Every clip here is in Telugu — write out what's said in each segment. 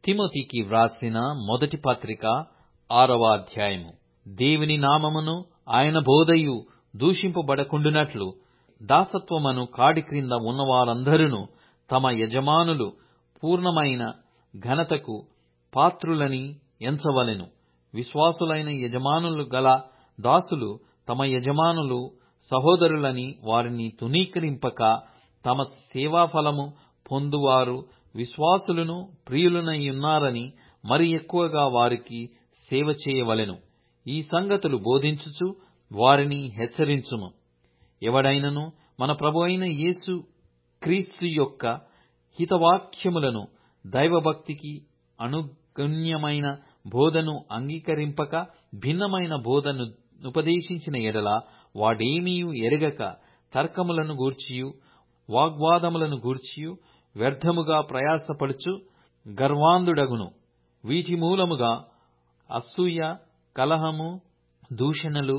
తిమోతికి వ్రాసిన మొదటి పత్రిక 6వ అధ్యాయము. దేవుని నామమును ఆయన బోధయు దూషింపబడకుండునట్లు దాసత్వమను కాడి క్రింద ఉన్నవారందరూ తమ యజమానులు పూర్ణమైన ఘనతకు పాత్రులని ఎంచవలెను. విశ్వాసులైన యజమానులు గల దాసులు తమ యజమానులు సహోదరులని వారిని తునీకరింపక తమ సేవాఫలము పొందువారు విశ్వాసులను ప్రియులనైయున్నారని మరి ఎక్కువగా వారికి సేవ చేయవలెను. ఈ సంగతులు బోధించుచు వారిని హెచ్చరించుము. ఎవడైనను మన ప్రభువైన యేసు క్రీస్తు యొక్క హితవాక్యములను దైవభక్తికి అనుగుణ్యమైన బోధను అంగీకరింపక భిన్నమైన బోధను ఉపదేశించిన ఎడల వాడేమీయూ ఎరగక తర్కములను గూర్చియు వాగ్వాదములను గూర్చియు వ్యర్థముగా ప్రయాసపడుచు గర్వాంధుడగును. వీటి మూలముగా అసూయ, కలహము, దూషణలు,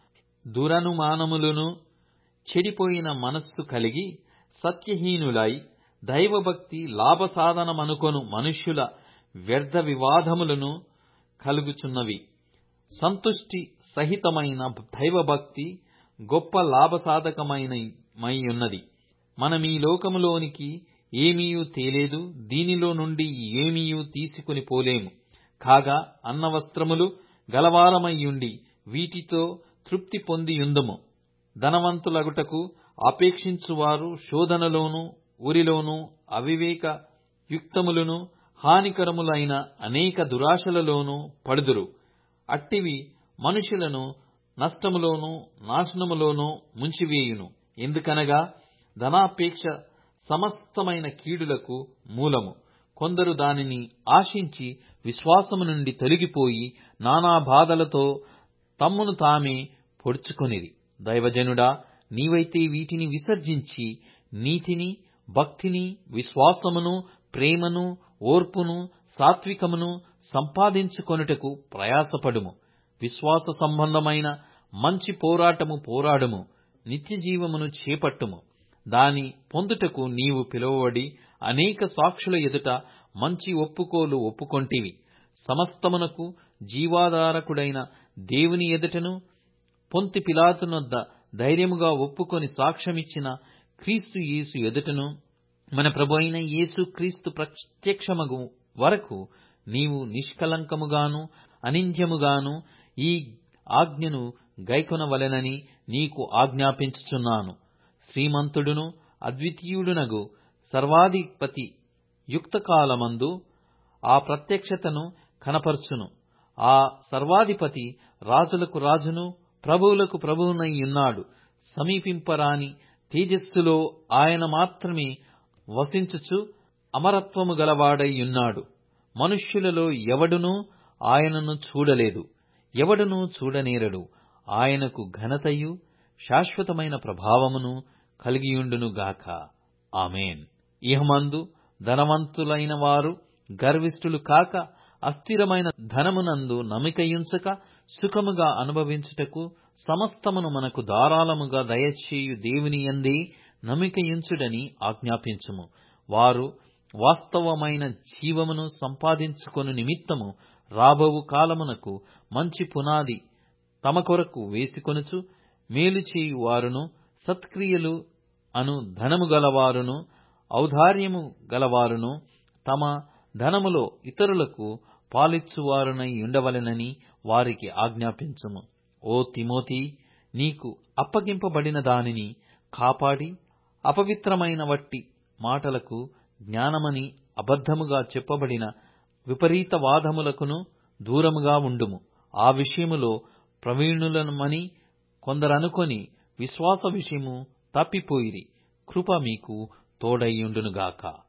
దురనుమానములను, చెడిపోయిన మనస్సు కలిగి సత్యహీనులై దైవభక్తి లాభసాధనమనుకొను మనుష్యుల వ్యర్థ వివాదములను కలుగుచున్నవి. సంతుష్టి సహితమైన దైవభక్తి గొప్ప లాభసాధకమైనది. మనమీ లోకములోనికి ఏమీయూ తేలేదు, దీనిలో నుండి ఏమీయూ తీసుకుని పోలేము. కాగా అన్నవస్త్రములు గలవారమయ్యుండి వీటితో తృప్తి పొందియుందుము. ధనవంతులగుటకు అపేక్షించువారు శోధనలోను ఉరిలోను అవివేక యుక్తములను హానికరములైన అనేక దురాశలలోనూ పడుదురు. అట్టివి మనుషులను నష్టములోను నాశనములోనూ ముంచివేయును. ఎందుకనగా ధనాపేక్ష సమస్తమైన కీడులకు మూలము. కొందరు దానిని ఆశించి విశ్వాసము నుండి తొలగిపోయి నానా బాధలతో తమ్మును తామే పొడుచుకొనిరి. దైవజనుడా, నీవైతే వీటిని విసర్జించి నీతిని, భక్తిని, విశ్వాసమును, ప్రేమను, ఓర్పును, సాత్వికమును సంపాదించుకొనుటకు ప్రయాసపడుము. విశ్వాస సంబంధమైన మంచి పోరాటము పోరాడుము. నిత్యజీవమును చేపట్టుము. దాని పొందుటకు నీవు పిలువబడి అనేక సాక్షుల ఎదుట మంచి ఒప్పుకోలు ఒప్పుకొంటివి. సమస్తమునకు జీవాధారకుడైన దేవుని ఎదుటను పొంతి పిలాతునొద్ద ధైర్యముగా ఒప్పుకొని సాక్ష్యమిచ్చిన క్రీస్తు యేసు ఎదుటను మన ప్రభువైన యేసు క్రీస్తు ప్రత్యక్షమగు వరకు నీవు నిష్కలంకముగాను అనింద్యముగాను ఈ ఆజ్ఞను గైకొనవలెనని నీకు ఆజ్ఞాపించుచున్నాను. శ్రీమంతుడును అద్వితీయుడునగు సర్వాధిపతి యుక్తకాలమందు ఆ ప్రత్యక్షతను కనపరచును. ఆ సర్వాధిపతి రాజులకు రాజును ప్రభువులకు ప్రభువునైయున్నాడు. సమీపింపరాని తేజస్సులో ఆయన మాత్రమే వసించుచు అమరత్వము గలవాడైయున్నాడు. మనుష్యులలో ఎవడునూ ఆయనను చూడలేదు, ఎవడునూ చూడనేరడు. ఆయనకు ఘనతయు శాశ్వతమైన ప్రభావమును కలిగియుండునుగాక. ఆమేన్. ఇహమందు ధనవంతులైన వారు గర్విష్ఠులు కాక అస్థిరమైన ధనమునందు నమ్మికయుంచక సుఖముగా అనుభవించుటకు సమస్తమును మనకు ధారాళముగా దయచేయు దేవుని యందే నమ్మికయుంచుడని ఆజ్ఞాపించుము. వారు వాస్తవమైన జీవమును సంపాదించుకొను నిమిత్తము రాబోవు కాలమునకు మంచి పునాది తమ కొరకు వేసికొనుచు మేలు చేయు వారును సత్క్రియలు అను ధనము గలవారును ఔదార్యము గలవారును తమ ధనములో ఇతరులకు పాలిచ్చువారునై ఉండవలెనని వారికి ఆజ్ఞాపించుము. ఓ తిమోతి, నీకు అప్పగింపబడిన దానిని కాపాడి అపవిత్రమైన వట్టి మాటలకు జ్ఞానమని అబద్ధముగా చెప్పబడిన విపరీత వాదములకును దూరముగా ఉండుము. ఆ విషయములో ప్రవీణులమని కొందరనుకొని విశ్వాస విషయము తప్పిపోయిరి. కృప మీకు తోడైయుండునుగాక.